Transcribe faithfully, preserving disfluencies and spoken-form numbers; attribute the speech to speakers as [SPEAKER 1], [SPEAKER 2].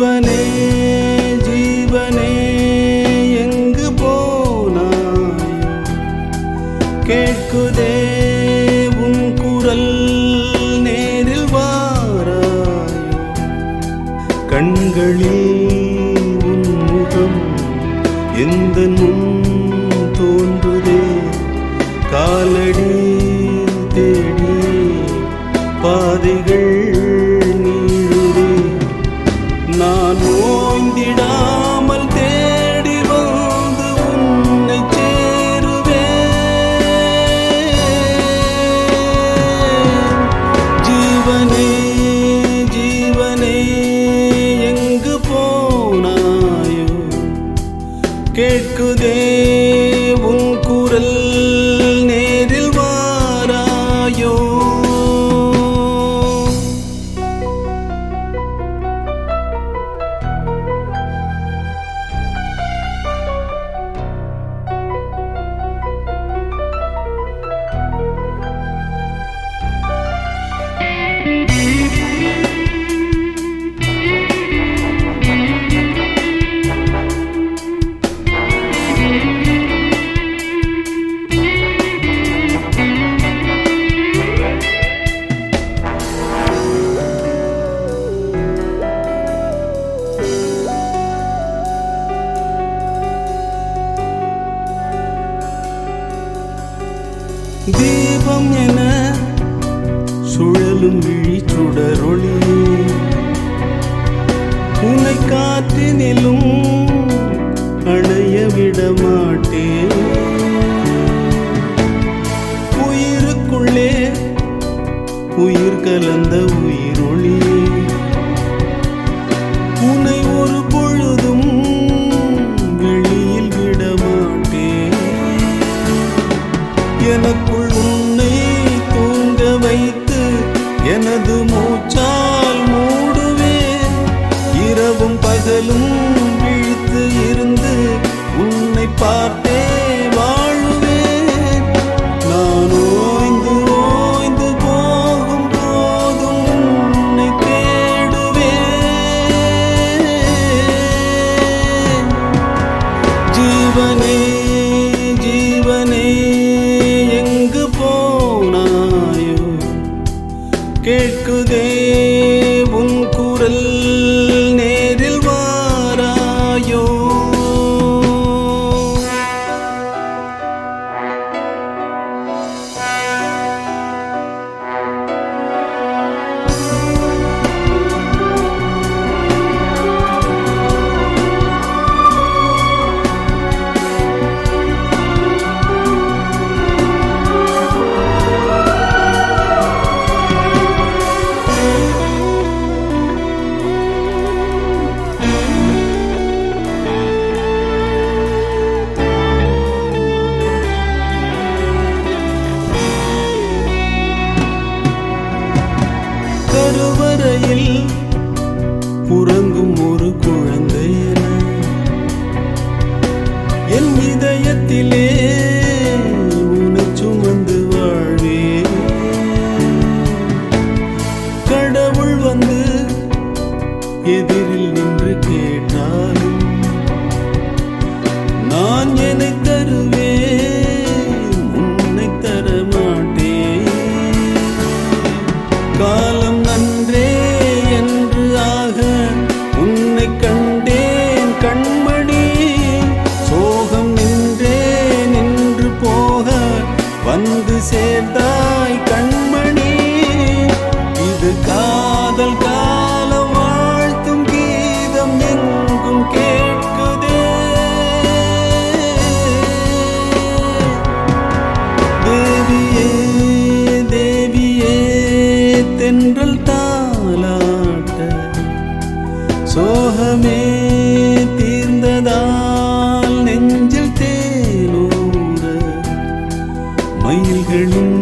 [SPEAKER 1] ஜீவனே ஜீவனே எங்கு போனாய்? கேட்குதே உன் குரல், நேரில் வாராய். கண்களில் உன் முகம் எந்த முன் தோன்றுதே. காலடி தேடி பாதைகள் நீளுதே. நான் ஓய்ந்திடாமல் தேடி வந்து உன்னை சேருவேன். ஜீவனே ஜீவனே எங்கு போனாயோ? கேட்குதே உன் குரல், நேரில் வாராயோ? தீபம் என சுழலும் விழி சுடரொளி, உன்னை காற்றினிலும் அணைய விட மாட்டேன். உயிருக்குள்ளே உயிர் கலந்த உயிரொளி, உன்னை ஒரு பொழுதும் வெளியில் விட மாட்டேன். எனக்குள் உன்னை தூங்க வைத்து எனது மூச்சால் மூடுவேன். இரவும் பகலும் விழித்து இருந்து உன்னை பார்த்தே வாழுவேன். நான் ஓய்ந்து ஓய்ந்து போகும் போதும் உன்னை தேடுவேன். ஜீவனே ஜீவனே எங்கு போனாயோ? கேட்குதே உன் குரல், நேரில் வாராயோ? கருவறையில் உறங்கும் ஒரு குழந்தை என என் இதயத்திலே உன்னை சுமந்து வாழ்வேன். கடவுள் வந்து எதிரில் நின்று கேட்டாலும் நான் என்னை தருவேன், உன்னை தர மாட்டேன். காலம் நன்றே என்று ஆக உன்னை கண்டேன் கண்மணி. சோகம் நின்றே நின்று போக வந்து சேர்ந்தாய் கண்மணி. இது காதல் காலம் வாழ்த்தும் கீதம் எங்கும் கேட்குதே. தேவியே தேவியே தென்றல் தாலாட்ட, சோகமே தீர்ந்ததால் நெஞ்சில் தேனூர, மயில்களின்